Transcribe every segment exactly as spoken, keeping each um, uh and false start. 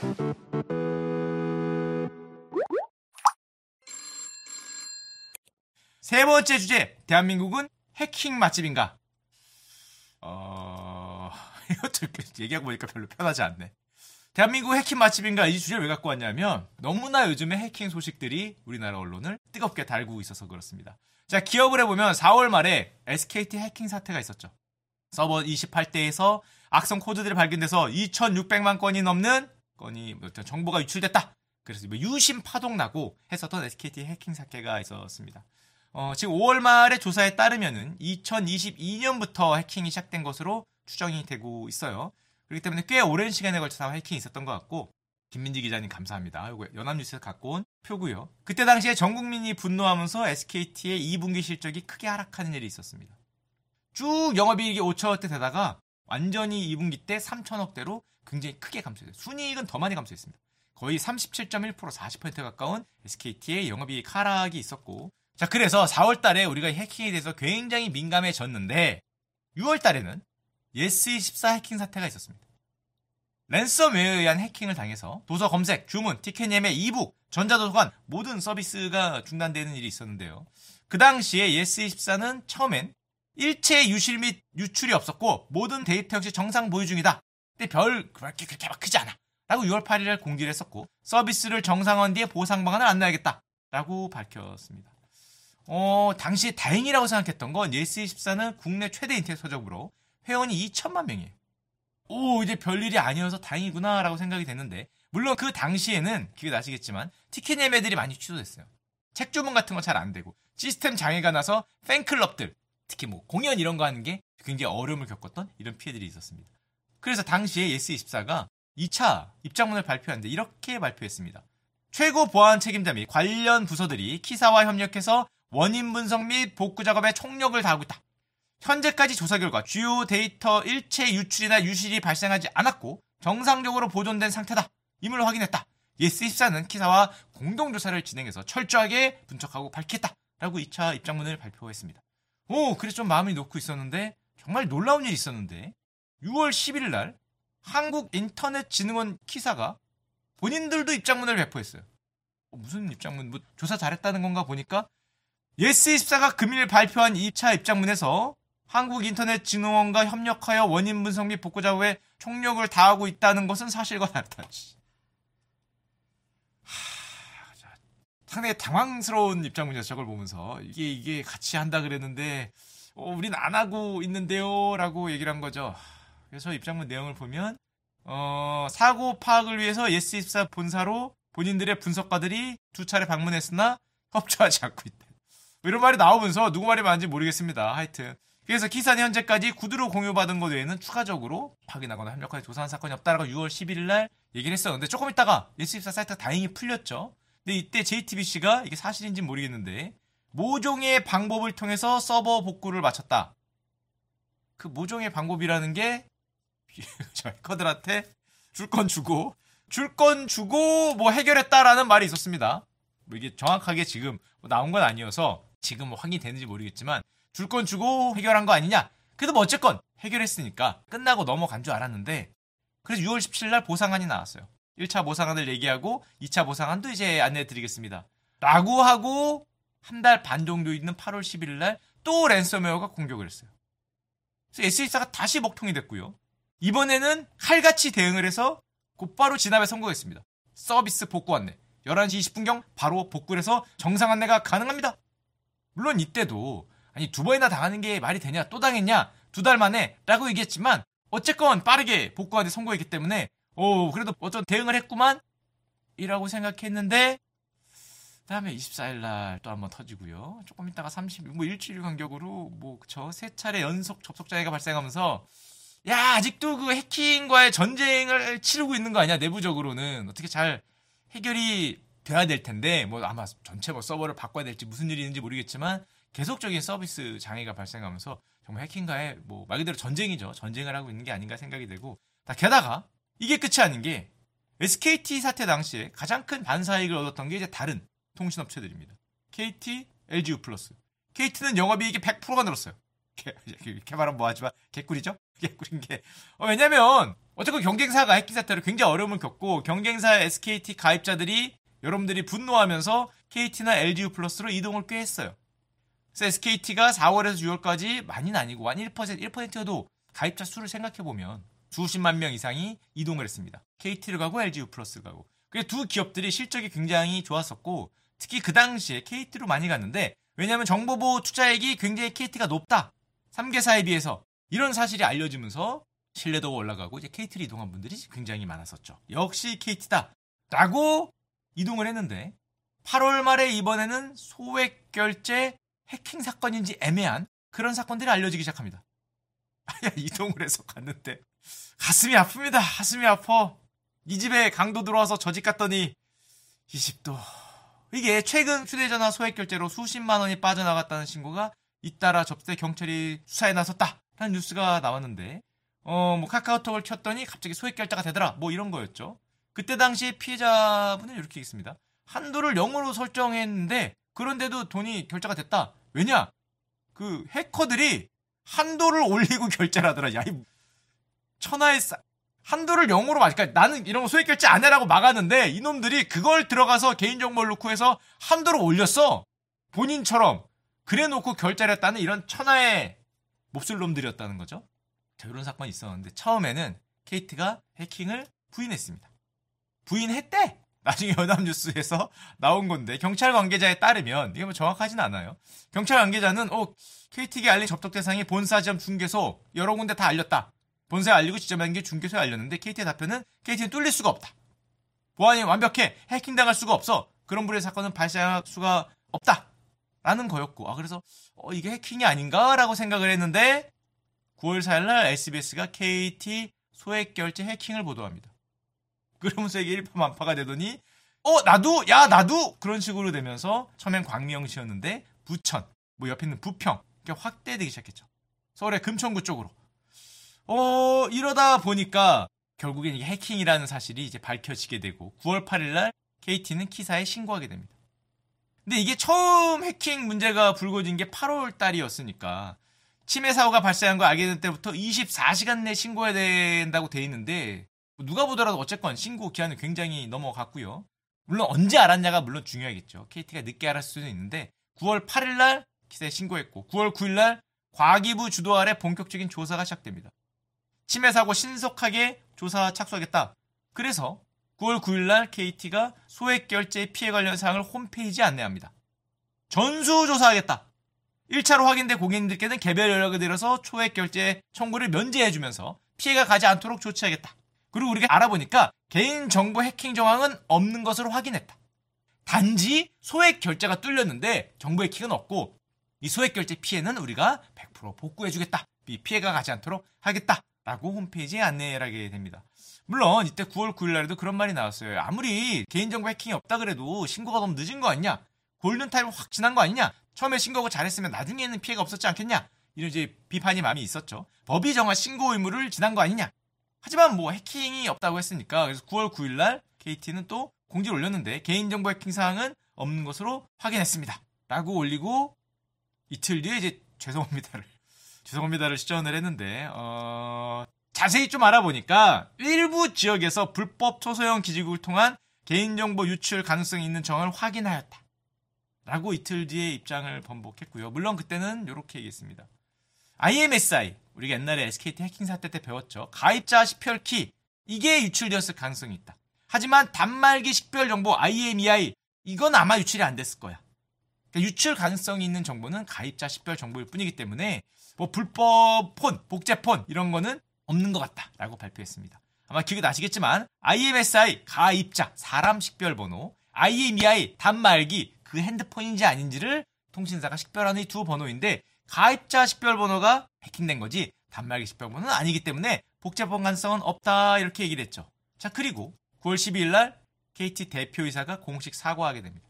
세 번째 주제, 대한민국은 해킹 맛집인가? 어... 이것도 얘기하고 보니까 별로 편하지 않네. 대한민국 해킹 맛집인가? 이 주제를 왜 갖고 왔냐면 너무나 요즘에 해킹 소식들이 우리나라 언론을 뜨겁게 달구고 있어서 그렇습니다. 자, 기업을 해보면 사월 말에 에스케이티 해킹 사태가 있었죠. 서버 이십팔 대에서 악성 코드들이 발견돼서 이천육백만 건이 넘는 건이 정보가 유출됐다. 그래서 유심 파동 나고 했었던 에스케이티 해킹 사태가 있었습니다. 어, 지금 오월 말의 조사에 따르면은 이천이십이 년부터 해킹이 시작된 것으로 추정이 되고 있어요. 그렇기 때문에 꽤 오랜 시간에 걸쳐서 해킹이 있었던 것 같고, 김민지 기자님 감사합니다. 이거 연합뉴스에서 갖고 온 표고요. 그때 당시에 전 국민이 분노하면서 에스케이티의 이 분기 실적이 크게 하락하는 일이 있었습니다. 쭉 영업이익이 오천억대 되다가 완전히 이 분기 때 삼천억대로 굉장히 크게 감소했어요. 순이익은 더 많이 감소했습니다. 거의 삼십칠 점 일 퍼센트, 사십 퍼센트 가까운 에스케이티의 영업이익 하락이 있었고, 자, 그래서 사월 달에 우리가 해킹에 대해서 굉장히 민감해졌는데 유월 달에는 예스이십사 해킹 사태가 있었습니다. 랜섬웨어에 의한 해킹을 당해서 도서 검색, 주문, 티켓 예매, 이북, 전자도서관 모든 서비스가 중단되는 일이 있었는데요. 그 당시에 예스이십사는 처음엔 일체 유실 및 유출이 없었고 모든 데이터 역시 정상 보유 중이다. 근데 별 그렇게 그렇게 막 크지 않아. 라고 유월 팔일에 공지를 했었고 서비스를 정상화한 뒤에 보상 방안을 안내하겠다. 라고 밝혔습니다. 어, 당시 다행이라고 생각했던 건 예스이십사는 국내 최대 인터넷 서적으로 회원이 이천만 명이에요. 오, 이제 별일이 아니어서 다행이구나 라고 생각이 됐는데, 물론 그 당시에는 기억이 나시겠지만 티켓 예매들이 많이 취소됐어요. 책 주문 같은 거 잘 안 되고 시스템 장애가 나서 팬클럽들, 특히 뭐 공연 이런 거 하는 게 굉장히 어려움을 겪었던 이런 피해들이 있었습니다. 그래서 당시에 예스이십사가 이 차 입장문을 발표하는데 이렇게 발표했습니다. 최고 보안 책임자 및 관련 부서들이 키사와 협력해서 원인 분석 및 복구 작업에 총력을 다하고 있다. 현재까지 조사 결과 주요 데이터 일체 유출이나 유실이 발생하지 않았고 정상적으로 보존된 상태다. 임을 확인했다. 예스이십사는 키사와 공동조사를 진행해서 철저하게 분석하고 밝혔다. 라고 이 차 입장문을 발표했습니다. 오, 그래서 좀 마음이 놓고 있었는데 정말 놀라운 일이 있었는데 유월 십일일 날 한국인터넷진흥원 키사가 본인들도 입장문을 배포했어요. 어, 무슨 입장문? 뭐 조사 잘했다는 건가 보니까 예스이십사가 금일 발표한 이 차 입장문에서 한국인터넷진흥원과 협력하여 원인 분석 및 복구 작업에 총력을 다하고 있다는 것은 사실과 다르다. 하, 상당히 당황스러운 입장문이었어요. 저걸 보면서 이게 이게 같이 한다 그랬는데 어, 우린 안 하고 있는데요 라고 얘기를 한 거죠. 그래서 입장문 내용을 보면 어, 사고 파악을 위해서 예스이십사 본사로 본인들의 분석가들이 두 차례 방문했으나 협조하지 않고 있다. 이런 말이 나오면서 누구 말이 맞는지 모르겠습니다. 하여튼 그래서 키사는 현재까지 구두로 공유받은 것 외에는 추가적으로 확인하거나 협력하여 조사한 사건이 없다라고 유월 십일일 날 얘기를 했었는데 조금 있다가 예스이십사 사이트가 다행히 풀렸죠. 근데 이때 제이티비씨가 이게 사실인지는 모르겠는데 모종의 방법을 통해서 서버 복구를 마쳤다. 그 모종의 방법이라는 게 저 해커들한테 줄 건 주고 줄 건 주고 뭐 해결했다라는 말이 있었습니다. 뭐 이게 정확하게 지금 나온 건 아니어서 지금 뭐 확인이 되는지 모르겠지만 줄 건 주고 해결한 거 아니냐? 그래도 뭐 어쨌건 해결했으니까 끝나고 넘어간 줄 알았는데 그래서 유월 십칠일 날 보상안이 나왔어요. 일 차 보상안을 얘기하고 이 차 보상안도 이제 안내해드리겠습니다. 라고 하고 한 달 반 정도 있는 팔월 십일일 날 또 랜섬웨어가 공격을 했어요. 그래서 예스이십사가 다시 먹통이 됐고요. 이번에는 칼같이 대응을 해서 곧바로 진압에 성공했습니다. 서비스 복구 안내. 열한 시 이십 분경 바로 복구를 해서 정상 안내가 가능합니다. 물론 이때도 아니 두 번이나 당하는 게 말이 되냐 또 당했냐 두 달 만에 라고 얘기했지만 어쨌건 빠르게 복구하는데 성공했기 때문에 오 그래도 어떤 대응을 했구만 이라고 생각했는데 그다음에 이십사일 날 또 한번 터지고요. 조금 있다가 삼십 뭐 일주일 간격으로 뭐 그쵸 세 차례 연속 접속 장애가 발생하면서 야 아직도 그 해킹과의 전쟁을 치르고 있는 거 아니야 내부적으로는 어떻게 잘 해결이 돼야 될 텐데 뭐 아마 전체 뭐 서버를 바꿔야 될지 무슨 일이 있는지 모르겠지만 계속적인 서비스 장애가 발생하면서 정말 해킹과의 뭐 말 그대로 전쟁이죠. 전쟁을 하고 있는 게 아닌가 생각이 되고 게다가 이게 끝이 아닌 게 에스케이티 사태 당시에 가장 큰 반사이익을 얻었던 게 이제 다른 통신업체들입니다. 케이티, 엘지유 플러스. 케이티는 영업이익이 백 퍼센트가 늘었어요. 이렇게 말하면 뭐하지만 개꿀이죠? 개꿀인 게 어, 왜냐면 어쨌든 경쟁사가 해킹 사태로 굉장히 어려움을 겪고 경쟁사 에스케이티 가입자들이 여러분들이 분노하면서 케이티나 엘지유 플러스로 이동을 꽤 했어요. 그래서 에스케이티가 사월에서 유월까지 많이는 아니고 한 일 퍼센트, 일 퍼센트여도 가입자 수를 생각해보면 수십만 명 이상이 이동을 했습니다. 케이티를 가고 엘지유 플러스 가고. 그래서 두 기업들이 실적이 굉장히 좋았었고 특히 그 당시에 케이티로 많이 갔는데 왜냐하면 정보보호 투자액이 굉장히 케이티가 높다. 삼 개사에 비해서 이런 사실이 알려지면서 신뢰도가 올라가고 이제 케이티로 이동한 분들이 굉장히 많았었죠. 역시 케이티다 라고 이동을 했는데 팔월 말에 이번에는 소액 결제 해킹 사건인지 애매한 그런 사건들이 알려지기 시작합니다. 야, 이동을 해서 갔는데 가슴이 아픕니다. 가슴이 아파. 이 집에 강도 들어와서 저 집 갔더니 이 집도 이게 최근 휴대전화 소액 결제로 수십만 원이 빠져나갔다는 신고가 잇따라 접수돼 경찰이 수사에 나섰다라는 뉴스가 나왔는데 어 뭐 카카오톡을 켰더니 갑자기 소액 결제가 되더라 뭐 이런 거였죠. 그때 당시 피해자분은 이렇게 있습니다. 한도를 영으로 설정했는데 그런데도 돈이 결제가 됐다. 왜냐? 그 해커들이 한도를 올리고 결제를 하더라. 야, 이 천하의 싸... 한도를 영으로 맞, 그러니까 나는 이런 거 소액 결제 안 해라고 막았는데 이놈들이 그걸 들어가서 개인정보를 넣고 해서 한도를 올렸어. 본인처럼. 그래 놓고 결제를 했다는 이런 천하의 몹쓸놈들이었다는 거죠. 자, 이런 사건이 있었는데 처음에는 케이티가 해킹을 부인했습니다. 부인했대. 나중에 연합뉴스에서 나온 건데 경찰 관계자에 따르면 이게 뭐 정확하진 않아요. 경찰 관계자는 어, 케이티에게 알린 접속 대상이 본사 지점 중개소 여러 군데 다 알렸다. 본사에 알리고 지점한 게 중개소에 알렸는데 케이티의 답변은 케이티는 뚫릴 수가 없다. 보안이 완벽해. 해킹당할 수가 없어. 그런 불의 사건은 발생할 수가 없다. 라는 거였고 아 그래서 어, 이게 해킹이 아닌가라고 생각을 했는데 구월 사일날 에스비에스가 케이티 소액 결제 해킹을 보도합니다. 그러면서 이게 일파만파가 되더니 어 나도 야 나도 그런 식으로 되면서 처음엔 광명시였는데 부천 뭐 옆에 있는 부평 이렇게 확대되기 시작했죠. 서울의 금천구 쪽으로. 어 이러다 보니까 결국엔 이게 해킹이라는 사실이 이제 밝혀지게 되고 구월 팔일날 케이티는 키사에 신고하게 됩니다. 근데 이게 처음 해킹 문제가 불거진 게 팔월 달이었으니까 침해 사고가 발생한 거 알게 된 때부터 이십사 시간 내에 신고해야 된다고 돼 있는데 누가 보더라도 어쨌건 신고 기한은 굉장히 넘어갔고요. 물론 언제 알았냐가 물론 중요하겠죠. 케이티가 늦게 알았을 수는 있는데 구월 팔일날 기사에 신고했고 구월 구일날 과기부 주도 아래 본격적인 조사가 시작됩니다. 침해 사고 신속하게 조사 착수하겠다. 그래서 구월 구일날 케이티가 소액 결제 피해 관련 사항을 홈페이지에 안내합니다. 전수조사하겠다. 일 차로 확인된 고객님들께는 개별 연락을 드려서 소액 결제 청구를 면제해주면서 피해가 가지 않도록 조치하겠다. 그리고 우리가 알아보니까 개인정보 해킹 정황은 없는 것으로 확인했다. 단지 소액 결제가 뚫렸는데 정보 해킹은 없고 이 소액 결제 피해는 우리가 백 퍼센트 복구해주겠다. 이 피해가 가지 않도록 하겠다. 라고 홈페이지에 안내를 하게 됩니다. 물론 이때 구월 구일날에도 그런 말이 나왔어요. 아무리 개인정보 해킹이 없다 그래도 신고가 너무 늦은 거 아니냐? 골든타임 확 지난 거 아니냐? 처음에 신고가 잘했으면 나중에는 피해가 없었지 않겠냐? 이런 이제 비판이 많이 있었죠. 법이 정한 신고 의무를 지난 거 아니냐? 하지만 뭐 해킹이 없다고 했으니까 그래서 구월 구일날 케이티는 또 공지를 올렸는데 개인정보 해킹 사항은 없는 것으로 확인했습니다. 라고 올리고 이틀 뒤에 이제 죄송합니다를 죄송합니다를 시전을 했는데 어... 자세히 좀 알아보니까 일부 지역에서 불법 초소형 기지국을 통한 개인정보 유출 가능성이 있는 정황을 확인하였다. 라고 이틀 뒤에 입장을 번복했고요. 물론 그때는 이렇게 얘기했습니다. 아이엠에스아이, 우리가 옛날에 에스케이티 해킹 사태 때 배웠죠. 가입자 식별키, 이게 유출되었을 가능성이 있다. 하지만 단말기 식별 정보 아이엠이아이, 이건 아마 유출이 안 됐을 거야. 그러니까 유출 가능성이 있는 정보는 가입자 식별 정보일 뿐이기 때문에 뭐 불법 폰, 복제폰 이런 거는 없는 것 같다라고 발표했습니다. 아마 기억이 나시겠지만 아이엠에스아이, 가입자, 사람 식별번호, 아이엠이아이, 단말기, 그 핸드폰인지 아닌지를 통신사가 식별하는 이 두 번호인데 가입자 식별번호가 해킹된 거지 단말기 식별번호는 아니기 때문에 복제폰 가능성은 없다 이렇게 얘기를 했죠. 자 그리고 구월 십이일날 케이티 대표이사가 공식 사과하게 됩니다.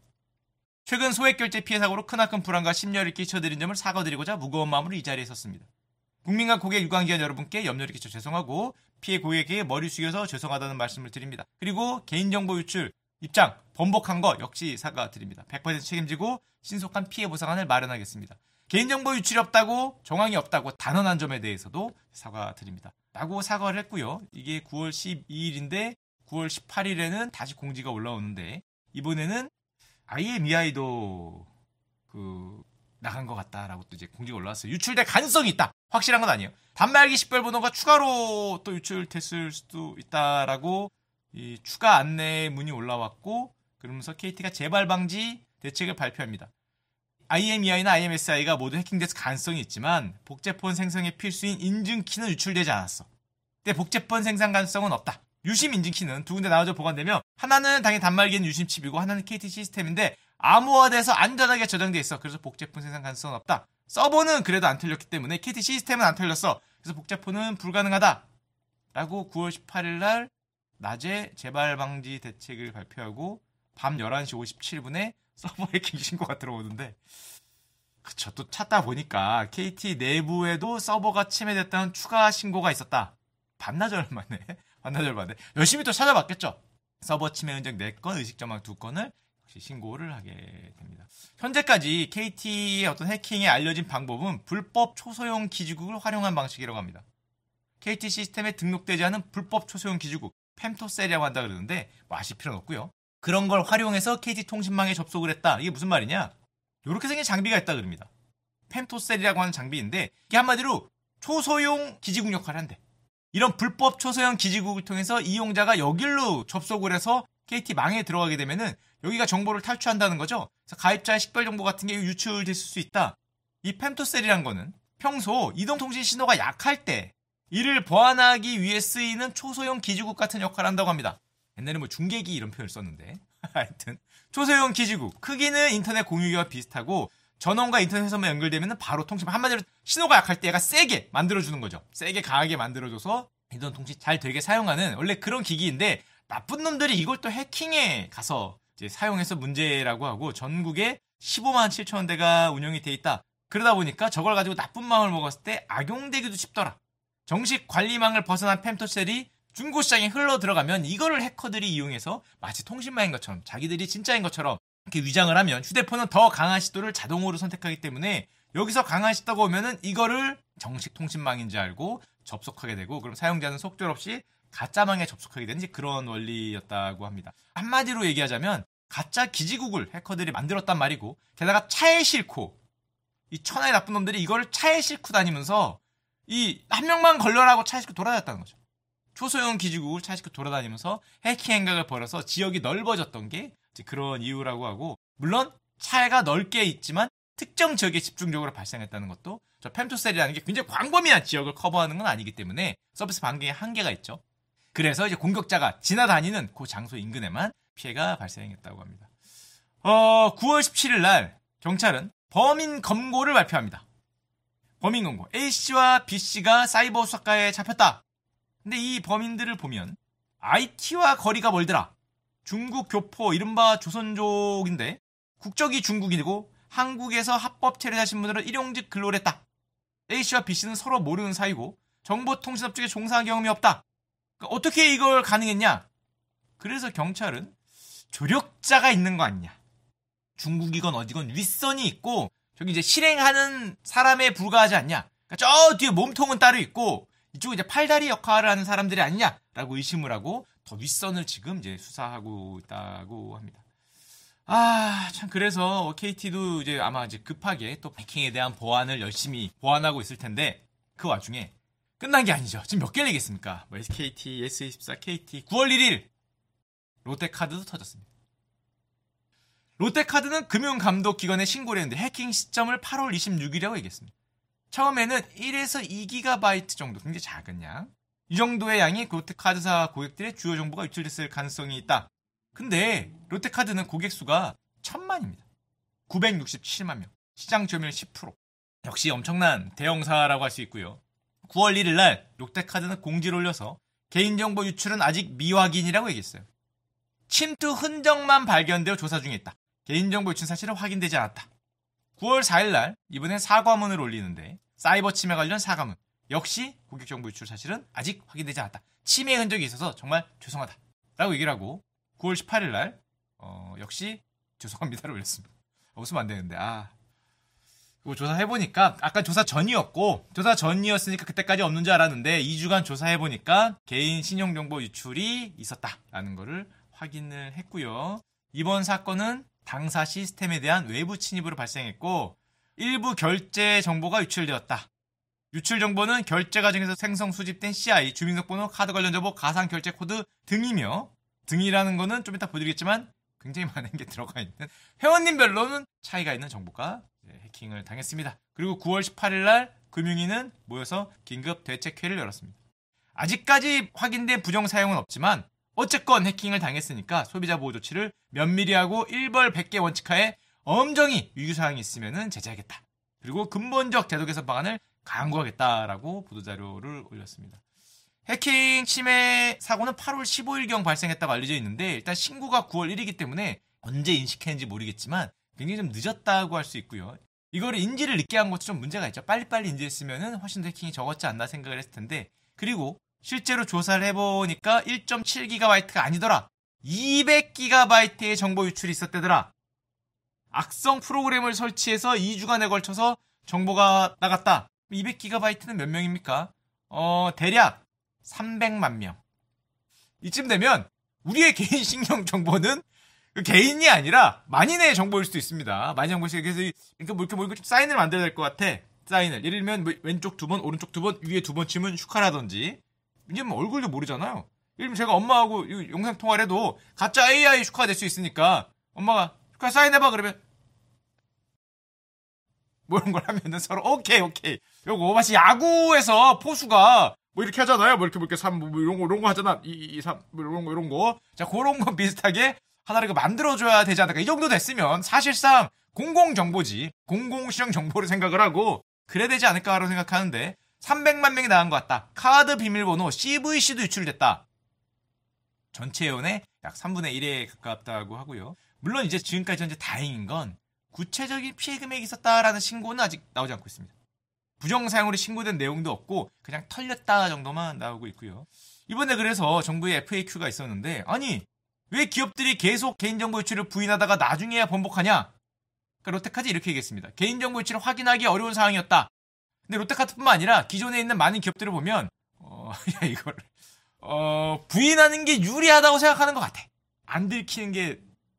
최근 소액결제 피해 사고로 크나큰 불안과 심려를 끼쳐드린 점을 사과드리고자 무거운 마음으로 이 자리에 섰습니다. 국민과 고객 유관기관 여러분께 염려를 끼쳐 죄송하고 피해 고객에게 머리 숙여서 죄송하다는 말씀을 드립니다. 그리고 개인정보 유출 입장 번복한 거 역시 사과드립니다. 백 퍼센트 책임지고 신속한 피해 보상안을 마련하겠습니다. 개인정보 유출이 없다고, 정황이 없다고 단언한 점에 대해서도 사과드립니다. 라고 사과를 했고요. 이게 구월 십이일인데 구월 십팔일에는 다시 공지가 올라오는데 이번에는 아이엠이아이도 그 나간 것 같다라고 또 이제 공지가 올라왔어요. 유출될 가능성이 있다. 확실한 건 아니에요. 단말기 식별번호가 추가로 또 유출됐을 수도 있다라고 이 추가 안내 문이 올라왔고 그러면서 케이티가 재발 방지 대책을 발표합니다. 아이엠이아이나 아이엠에스아이가 모두 해킹됐을 가능성이 있지만 복제폰 생성에 필수인 인증키는 유출되지 않았어. 근데 복제폰 생성 가능성은 없다. 유심 인증키는 두 군데 나눠져 보관되며 하나는 당연히 단말기는 유심 칩이고 하나는 케이티 시스템인데 암호화돼서 안전하게 저장돼 있어. 그래서 복제폰 생성 가능성은 없다. 서버는 그래도 안 틀렸기 때문에 케이티 시스템은 안 틀렸어. 그래서 복제폰은 불가능하다. 라고 구월 십팔일 날 낮에 재발 방지 대책을 발표하고 밤 열한시 오십칠분에 서버 해킹 신고가 들어오는데 그쵸. 또 찾다 보니까 케이티 내부에도 서버가 침해됐다는 추가 신고가 있었다. 반나절 만에 반나절 만에 열심히 또 찾아봤겠죠. 서버 침해 흔적 네 건, 의식점망 두 건을 역시 신고를 하게 됩니다. 현재까지 케이티의 어떤 해킹에 알려진 방법은 불법 초소형 기지국을 활용한 방식이라고 합니다. 케이티 시스템에 등록되지 않은 불법 초소형 기지국 펜토셀이라고 한다 그러는데 뭐 아실 필요는 없고요. 그런 걸 활용해서 케이티 통신망에 접속을 했다. 이게 무슨 말이냐? 이렇게 생긴 장비가 있다 그럽니다. 펜토셀이라고 하는 장비인데 이게 한마디로 초소형 기지국 역할을 한대. 이런 불법 초소형 기지국을 통해서 이용자가 여길로 접속을 해서 케이티 망에 들어가게 되면은 여기가 정보를 탈취한다는 거죠. 그래서 가입자의 식별 정보 같은 게 유출됐을 수 있다. 이 펜토셀이란 거는 평소 이동통신 신호가 약할 때 이를 보완하기 위해 쓰이는 초소형 기지국 같은 역할을 한다고 합니다. 옛날에 뭐 중계기 이런 표현을 썼는데 하여튼 초소형 기지국 크기는 인터넷 공유기와 비슷하고 전원과 인터넷 회선만 연결되면 바로 통신 한마디로 신호가 약할 때 얘가 세게 만들어주는 거죠. 세게 강하게 만들어줘서 인터넷 통신 잘 되게 사용하는 원래 그런 기기인데 나쁜 놈들이 이걸 또 해킹에 가서 이제 사용해서 문제라고 하고 전국에 십오만 칠천 대가 운영이 돼 있다. 그러다 보니까 저걸 가지고 나쁜 마음을 먹었을 때 악용되기도 쉽더라. 정식 관리망을 벗어난 펜토셀이 중고시장에 흘러 들어가면 이거를 해커들이 이용해서 마치 통신망인 것처럼 자기들이 진짜인 것처럼 이렇게 위장을 하면 휴대폰은 더 강한 시도를 자동으로 선택하기 때문에 여기서 강한 시도가 오면은 이거를 정식 통신망인지 알고 접속하게 되고 그럼 사용자는 속절없이 가짜망에 접속하게 되는 그런 원리였다고 합니다. 한마디로 얘기하자면 가짜 기지국을 해커들이 만들었단 말이고 게다가 차에 싣고 이 천하의 나쁜 놈들이 이걸 차에 싣고 다니면서 이 한 명만 걸려라고 차에 싣고 돌아다녔다는 거죠. 초소형 기지국을 차에 싣고 돌아다니면서 해킹 행각을 벌여서 지역이 넓어졌던 게 그런 이유라고 하고 물론 차가 넓게 있지만 특정 지역에 집중적으로 발생했다는 것도 저 펜토셀이라는 게 굉장히 광범위한 지역을 커버하는 건 아니기 때문에 서비스 반경에 한계가 있죠. 그래서 이제 공격자가 지나다니는 그 장소 인근에만 피해가 발생했다고 합니다. 어, 구월 십칠일 날 경찰은 범인 검거를 발표합니다. 범인 검거. A씨와 B씨가 사이버 수사과에 잡혔다. 근데 이 범인들을 보면 아이티와 거리가 멀더라. 중국 교포 이른바 조선족인데 국적이 중국인이고 한국에서 합법 체류자 신분으로 일용직 근로를 했다. A씨와 B씨는 서로 모르는 사이고 정보통신업 쪽에 종사한 경험이 없다. 그러니까 어떻게 이걸 가능했냐? 그래서 경찰은 조력자가 있는 거 아니냐. 중국이건 어디건 윗선이 있고 저기 이제 실행하는 사람에 불과하지 않냐. 그러니까 저 뒤에 몸통은 따로 있고 이쪽 이제 팔다리 역할을 하는 사람들이 아니냐라고 의심을 하고 더 윗선을 지금 이제 수사하고 있다고 합니다. 아, 참 그래서 케이티도 이제 아마 이제 급하게 또 해킹에 대한 보안을 열심히 보완하고 있을 텐데 그 와중에 끝난 게 아니죠. 지금 몇 개를 얘기했습니까? 뭐 에스케이티, 에스이십사, 케이티, 구월 일일 롯데카드도 터졌습니다. 롯데카드는 금융감독기관에 신고를 했는데 해킹 시점을 팔월 이십육일이라고 얘기했습니다. 처음에는 일에서 이 기가바이트 정도 굉장히 작은 양. 이 정도의 양이 롯데카드사 고객들의 주요 정보가 유출됐을 가능성이 있다. 근데 롯데카드는 고객 수가 천만입니다. 구백육십칠만 명. 시장 점유율 십 퍼센트. 역시 엄청난 대형사라고 할 수 있고요. 구월 일일 날 롯데카드는 공지를 올려서 개인정보 유출은 아직 미확인이라고 얘기했어요. 침투 흔적만 발견되어 조사 중에 있다. 개인정보 유출 사실은 확인되지 않았다. 구월 사일 날 이번엔 사과문을 올리는데 사이버 침해 관련 사과문. 역시 고객정보 유출 사실은 아직 확인되지 않았다. 침해 흔적이 있어서 정말 죄송하다. 라고 얘기를 하고 구월 십팔일 날 어, 역시 죄송합니다를 올렸습니다. 웃으면 안 되는데 아 그리고 조사해보니까 아까 조사 전이었고 조사 전이었으니까 그때까지 없는 줄 알았는데 이 주간 조사해보니까 개인 신용정보 유출이 있었다라는 거를 확인을 했고요. 이번 사건은 당사 시스템에 대한 외부 침입으로 발생했고 일부 결제 정보가 유출되었다. 유출 정보는 결제 과정에서 생성 수집된 씨아이, 주민등록번호, 카드 관련 정보, 가상 결제 코드 등이며 등이라는 거는 좀 이따 보여드리겠지만 굉장히 많은 게 들어가 있는 회원님별로는 차이가 있는 정보가 해킹을 당했습니다. 그리고 구월 십팔일 날 금융위는 모여서 긴급 대책회를 열었습니다. 아직까지 확인된 부정 사용은 없지만 어쨌건 해킹을 당했으니까 소비자 보호 조치를 면밀히 하고 일벌 백개 원칙하에 엄정히 유효사항이 있으면 제재하겠다. 그리고 근본적 제도 개선 방안을 강구하겠다라고 보도자료를 올렸습니다. 해킹 침해 사고는 팔월 십오일경 발생했다고 알려져 있는데 일단 신고가 구월 일이기 때문에 언제 인식했는지 모르겠지만 굉장히 좀 늦었다고 할 수 있고요. 이거를 인지를 늦게 한 것도 좀 문제가 있죠. 빨리빨리 인지했으면 훨씬 더 해킹이 적었지 않나 생각을 했을 텐데 그리고 실제로 조사를 해보니까 일 점 칠 기가바이트가 아니더라. 이백 기가바이트의 정보 유출이 있었대더라. 악성 프로그램을 설치해서 이 주간에 걸쳐서 정보가 나갔다. 이백 기가바이트는 몇 명입니까? 어, 대략 삼백만 명. 이쯤 되면 우리의 개인 신용 정보는 개인이 아니라 만인의 정보일 수도 있습니다. 만인 정보일 수 있어요. 그래서 이렇게 뭐 이렇게 뭐 이렇게 사인을 만들어야 될 것 같아. 사인을. 예를 들면 뭐 왼쪽 두 번, 오른쪽 두 번, 위에 두 번 치면 슈카라든지. 이제 뭐 얼굴도 모르잖아요. 예를 들면 제가 엄마하고 영상 통화를 해도 가짜 에이아이 슈카가 될 수 있으니까 엄마가 슈카 사인해봐 그러면 뭐 이런 걸 하면은 서로 오케이 오케이. 요거 마치 야구에서 포수가 뭐 이렇게 하잖아요. 뭐 이렇게 뭐 이렇게 삼 뭐 이런 거 이런 거 하잖아. 이, 이, 삼 뭐 이런 거 이런 거. 자 그런 거 비슷하게 하나를 만들어줘야 되지 않을까. 이 정도 됐으면 사실상 공공정보지. 공공시정 정보를 생각을 하고 그래야 되지 않을까라고 생각하는데 삼백만 명이 나간 것 같다. 카드 비밀번호 씨브이씨도 유출됐다. 전체 회원의 약 삼분의 일에 가깝다고 하고요. 물론 이제 지금까지 현재 다행인 건 구체적인 피해 금액이 있었다라는 신고는 아직 나오지 않고 있습니다. 부정사용으로 신고된 내용도 없고 그냥 털렸다 정도만 나오고 있고요. 이번에 그래서 정부의 에프에이큐가 있었는데 아니 왜 기업들이 계속 개인정보 유출을 부인하다가 나중에야 번복하냐? 그러니까 롯데카드 이렇게 얘기했습니다. 개인정보 유출을 확인하기 어려운 상황이었다. 근데 롯데카드뿐만 아니라 기존에 있는 많은 기업들을 보면 어, 야 이걸 어, 부인하는 게 유리하다고 생각하는 것 같아. 안 들키는 게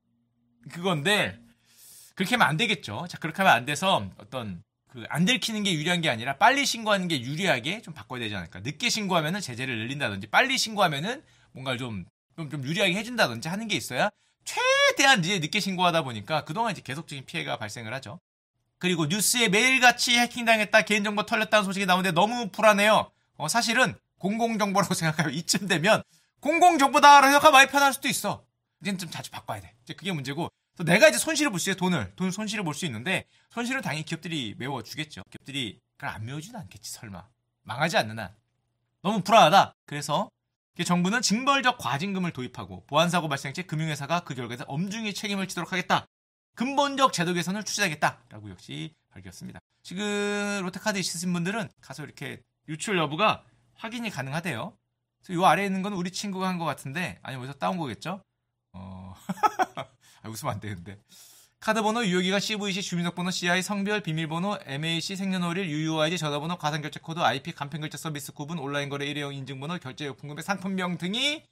그건데 그렇게 하면 안 되겠죠. 자 그렇게 하면 안 돼서 어떤 그 안 들키는 게 유리한 게 아니라 빨리 신고하는 게 유리하게 좀 바꿔야 되지 않을까. 늦게 신고하면은 제재를 늘린다든지 빨리 신고하면은 뭔가를 좀, 좀, 좀 유리하게 해준다든지 하는 게 있어야 최대한 이제 늦게 신고하다 보니까 그동안 이제 계속적인 피해가 발생을 하죠. 그리고 뉴스에 매일같이 해킹당했다, 개인정보 털렸다는 소식이 나오는데 너무 불안해요. 어, 사실은 공공정보라고 생각하면 이쯤 되면 공공정보다라고 생각하면 많이 편할 수도 있어. 이제는 좀 자주 바꿔야 돼. 이제 그게 문제고. 내가 이제 손실을 볼 수 있어요. 돈을. 돈 손실을 볼 수 있는데 손실은 당연히 기업들이 메워주겠죠. 기업들이 그걸 안 메워주진 않겠지 설마. 망하지 않는 한. 너무 불안하다. 그래서 정부는 징벌적 과징금을 도입하고 보안사고 발생 시 금융회사가 그 결과에서 엄중히 책임을 지도록 하겠다. 근본적 제도 개선을 추진하겠다라고 역시 밝혔습니다. 지금 롯데카드 있으신 분들은 가서 이렇게 유출 여부가 확인이 가능하대요. 그래서 이 아래에 있는 건 우리 친구가 한 것 같은데 아니면 어디서 따온 거겠죠? 어... 아, 웃으면 안 되는데. 카드번호, 유효기간, 씨브이씨, 주민등록번호, 씨아이, 성별, 비밀번호, 엠에이씨, 생년월일, 유유아이디, 전화번호, 가상결제 코드, 아이피, 간편결제 서비스 구분, 온라인 거래 일회용 인증번호, 결제용품금액, 상품명 등이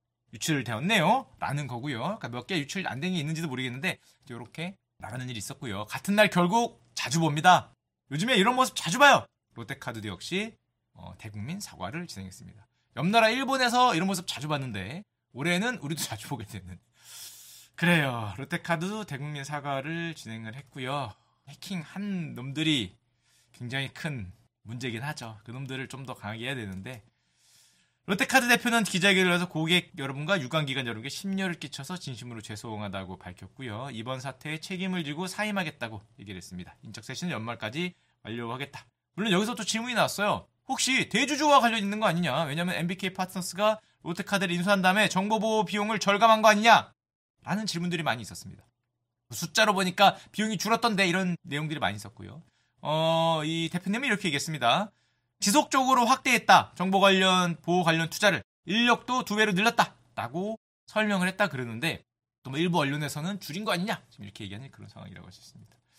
유출되었네요. 라는 거고요. 그러니까 몇 개 유출 안 된 게 있는지도 모르겠는데 이렇게 나가는 일이 있었고요. 같은 날 결국 자주 봅니다. 요즘에 이런 모습 자주 봐요. 롯데카드도 역시 어, 대국민 사과를 진행했습니다. 옆나라 일본에서 이런 모습 자주 봤는데 올해는 우리도 자주 보게 되는. 그래요. 롯데카드도 대국민 사과를 진행을 했고요. 해킹한 놈들이 굉장히 큰 문제긴 하죠. 그 놈들을 좀 더 강하게 해야 되는데 롯데카드 대표는 기자회견을 해서 고객 여러분과 유관기관 여러분께 심려를 끼쳐서 진심으로 죄송하다고 밝혔고요. 이번 사태에 책임을 지고 사임하겠다고 얘기를 했습니다. 인적쇄신은 연말까지 완료하겠다. 물론 여기서 또 질문이 나왔어요. 혹시 대주주와 관련 있는 거 아니냐? 왜냐하면 엠비케이 파트너스가 롯데카드를 인수한 다음에 정보보호 비용을 절감한 거 아니냐? 라는 질문들이 많이 있었습니다. 숫자로 보니까 비용이 줄었던데 이런 내용들이 많이 있었고요. 어, 이 대표님이 이렇게 얘기했습니다. 지속적으로 확대했다. 정보 관련, 보호 관련 투자를. 인력도 두 배로 늘렸다. 라고 설명을 했다 그러는데 또 뭐 일부 언론에서는 줄인 거 아니냐? 지금 이렇게 얘기하는 그런 상황이라고 할 수 있습니다.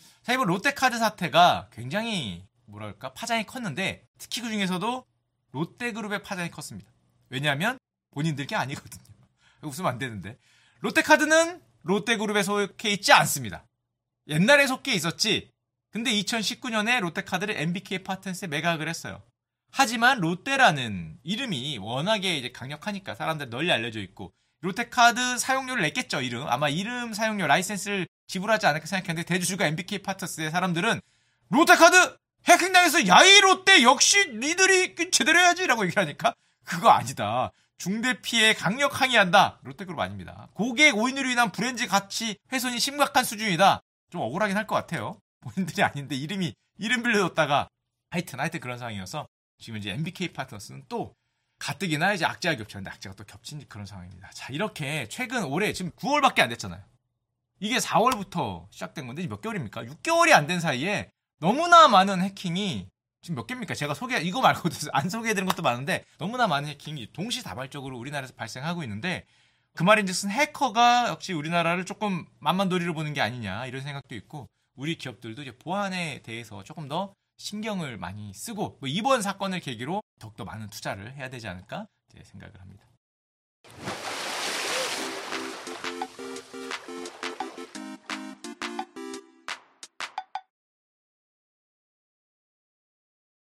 자, 이번 롯데카드 사태가 굉장히 뭐랄까 파장이 컸는데 특히 그 중에서도 롯데그룹의 파장이 컸습니다. 왜냐하면 본인들 게 아니거든요. 웃으면 안 되는데. 롯데카드는 롯데그룹에 속해 있지 않습니다. 옛날에 속해 있었지. 근데 이천십구 년에 롯데카드를 엠비케이 파트너스에 매각을 했어요. 하지만 롯데라는 이름이 워낙에 이제 강력하니까 사람들 널리 알려져 있고 롯데카드 사용료를 냈겠죠. 이름 아마 이름 사용료 라이센스를 지불하지 않을까 생각했는데 대주주가 엠비케이 파트너스의 사람들은 롯데카드 해킹당해서 야이 롯데 역시 니들이 제대로 해야지 라고 얘기하니까 그거 아니다. 중대 피해 강력 항의한다. 롯데그룹 아닙니다. 고객 오인으로 인한 브랜드 가치 훼손이 심각한 수준이다. 좀 억울하긴 할 것 같아요. 본인들이 아닌데 이름이 이름 빌려줬다가 하여튼 하여튼 그런 상황이어서 지금 이제 엠비케이 파트너스는 또 가뜩이나 이제 악재가 겹쳤는데 악재가 또 겹친 그런 상황입니다. 자, 이렇게 최근 올해 지금 구월밖에 안 됐잖아요. 이게 사월부터 시작된 건데 몇 개월입니까? 육 개월이 안 된 사이에 너무나 많은 해킹이 지금 몇 개입니까? 제가 소개 이거 말고도 안 소개해드린 것도 많은데 너무나 많은 해킹이 동시다발적으로 우리나라에서 발생하고 있는데 그 말인즉슨 해커가 역시 우리나라를 조금 만만도리로 보는 게 아니냐 이런 생각도 있고 우리 기업들도 이제 보안에 대해서 조금 더 신경을 많이 쓰고 뭐 이번 사건을 계기로 더욱더 많은 투자를 해야 되지 않을까 생각을 합니다.